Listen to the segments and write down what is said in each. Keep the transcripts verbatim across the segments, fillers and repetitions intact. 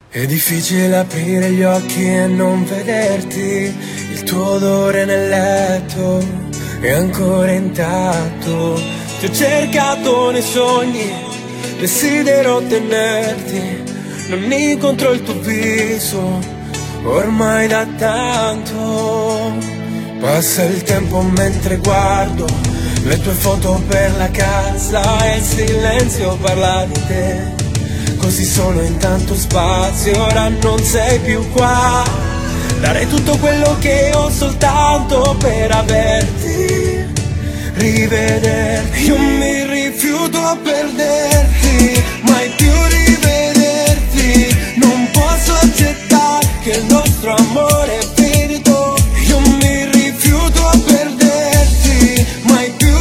È difficile aprire gli occhi e non vederti, il tuo odore nel letto è ancora intatto. Ti ho cercato nei sogni, desidero tenerti, non incontro il tuo viso, ormai da tanto. Passa il tempo mentre guardo le tue foto per la casa e il silenzio parla di te. Così solo in tanto spazio, ora non sei più qua. Darei tutto quello che ho soltanto per averti, rivederti. Io mi rifiuto a perderti, mai più rivederti. Non posso accettare che il nostro amore è finito. Io mi rifiuto a perderti, mai più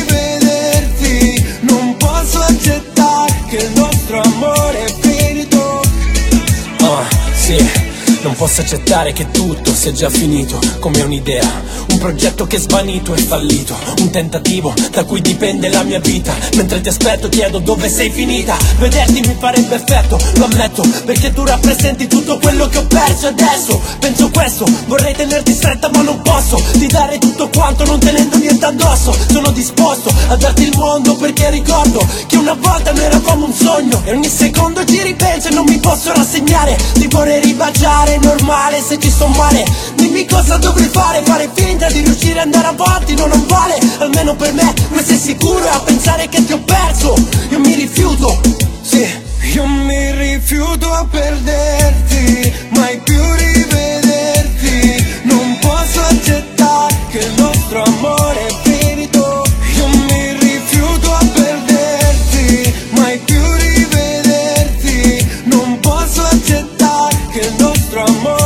rivederti. Non posso accettare che il nostro amore è finito. Ah, sì. Non posso accettare che tutto sia già finito, come un'idea, un progetto che è svanito e fallito, un tentativo da cui dipende la mia vita. Mentre ti aspetto chiedo dove sei finita. Vederti mi farebbe effetto, lo ammetto, perché tu rappresenti tutto quello che ho perso. Adesso penso questo, vorrei tenerti stretta ma non posso, di dare tutto quanto non tenendo niente addosso. Sono disposto a darti il mondo perché ricordo che una volta noi eravamo un sogno, e ogni secondo ci ripenso e non mi posso rassegnare. Ti vorrei ribaciare, è normale se ci sto male. Dimmi cosa dovrei fare, fare finta di riuscire ad andare avanti non, non vale. Almeno per me, ma sei sicuro a pensare che ti ho perso? Io mi rifiuto, sì. Io mi rifiuto a perderti, mai più rivederti. Non posso accettare che il nostro amore è finito. Io mi rifiuto a perderti, mai più rivederti. Non posso accettare che il nostro amore